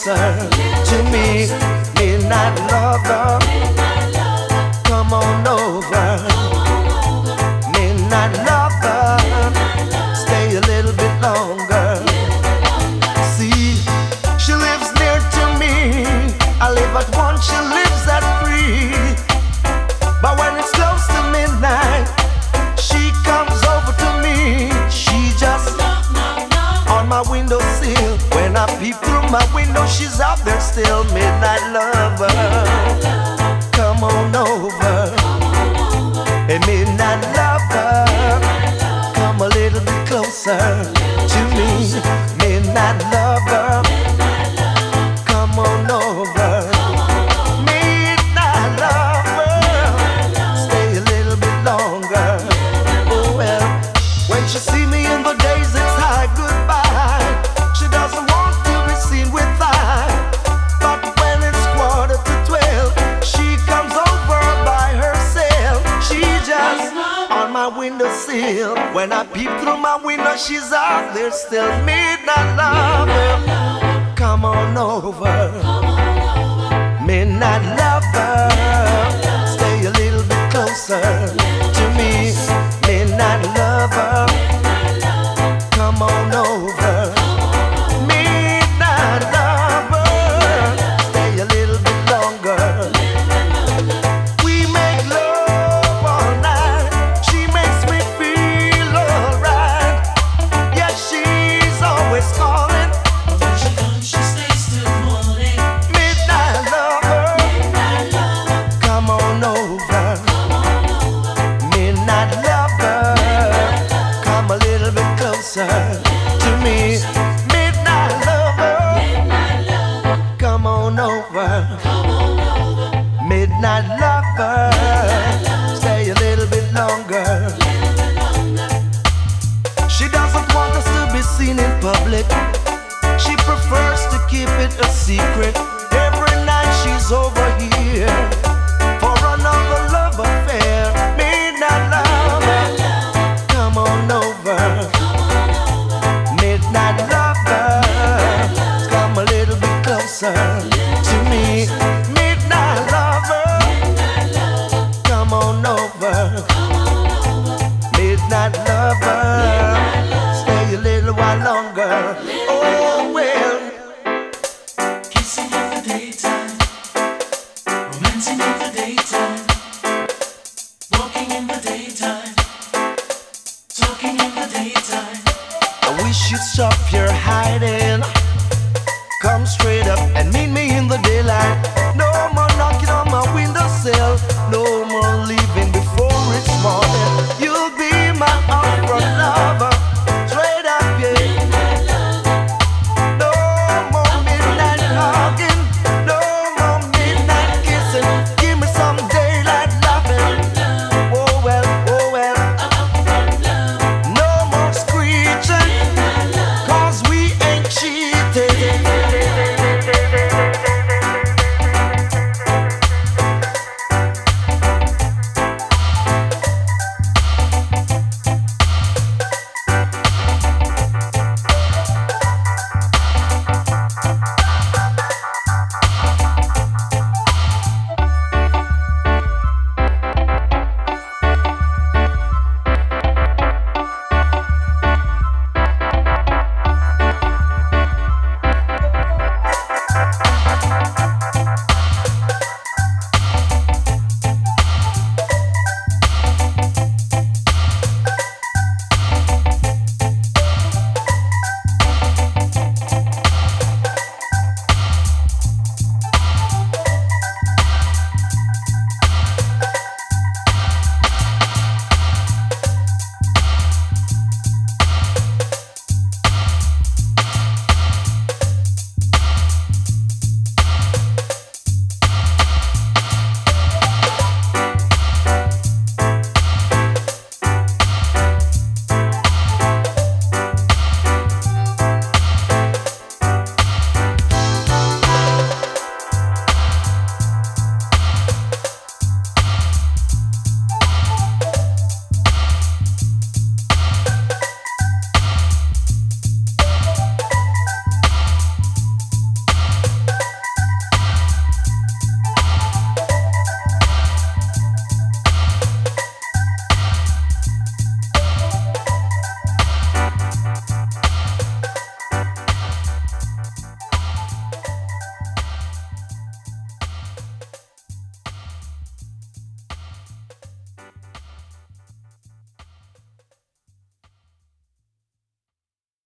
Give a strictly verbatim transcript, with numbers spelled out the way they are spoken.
closer to me. Midnight lover, come on over. Midnight lover, stay a little bit longer. See, she lives near to me. I live at one, she lives at three. But when it's close to midnight, she comes over to me. She just on my windowsill. When I peep through my window, she's out there still. Midnight lover, come on over. Hey, midnight lover, come a little bit closer to me. Midnight lover, come on over. Midnight lover, stay a little bit longer. Oh well, when she see me in the days, it's hi, goodbye. She doesn't want to be seen with I. But when it's quarter to twelve, she comes over by herself. She just on my windowsill. When I peep through my window, she's out there still. Midnight lover, come on over. Midnight lover, stay a little bit closer to me. Midnight lover, come on over. Midnight lover, stay a little bit longer. We make love all night. She makes me feel alright. Yeah, she's always calling. When she comes, she stays till morning. Midnight lover, come on over. Midnight lover, come a little bit closer to me. Midnight lover, come on over. Midnight lover, stay a little bit longer. She doesn't want us to be seen in public. She prefers to keep it a secret. Every night she's over here for another love affair. Midnight lover, come on over. Midnight lover, come a little bit closer to me. Midnight lover, come on over. Midnight lover, stay a little while longer. Oh well. Kissing in the daytime, romancing in the daytime, walking in the daytime, talking in the daytime. I wish you'd stop your hiding.